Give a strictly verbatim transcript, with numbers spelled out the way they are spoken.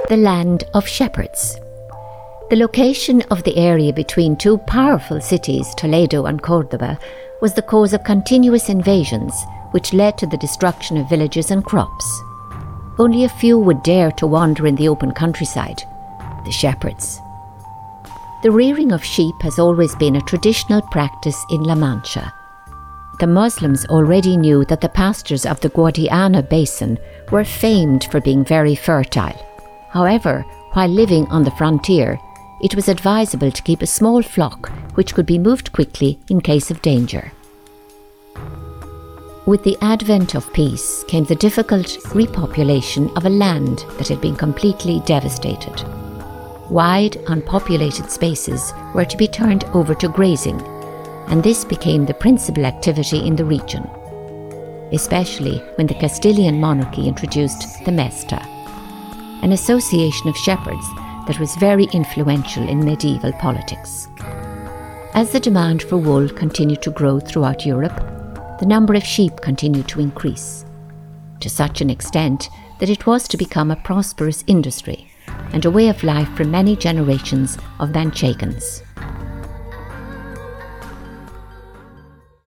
the land of shepherds. The location of the area between two powerful cities, Toledo and Córdoba, was the cause of continuous invasions, which led to the destruction of villages and crops. Only a few would dare to wander in the open countryside, the shepherds. The rearing of sheep has always been a traditional practice in La Mancha. The Muslims already knew that the pastures of the Guadiana basin were famed for being very fertile. However, while living on the frontier, it was advisable to keep a small flock which could be moved quickly in case of danger. With the advent of peace came the difficult repopulation of a land that had been completely devastated. Wide, unpopulated spaces were to be turned over to grazing, and this became the principal activity in the region, especially when the Castilian monarchy introduced the Mesta, an association of shepherds that was very influential in medieval politics. As the demand for wool continued to grow throughout Europe, the number of sheep continued to increase, to such an extent that it was to become a prosperous industry and a way of life for many generations of Manchegans.